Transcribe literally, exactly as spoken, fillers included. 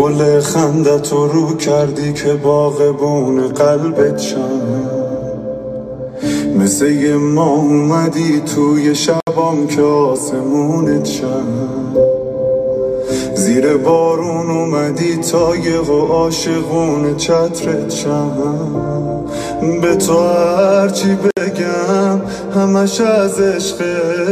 گل خندت رو رو کردی که باغبون قلبت شم، مثل یه ما اومدی توی شبام که آسمونت شم. زیر بارون اومدی تا یه عاشقون چترت شم. به تو هرچی بگم همش از عشق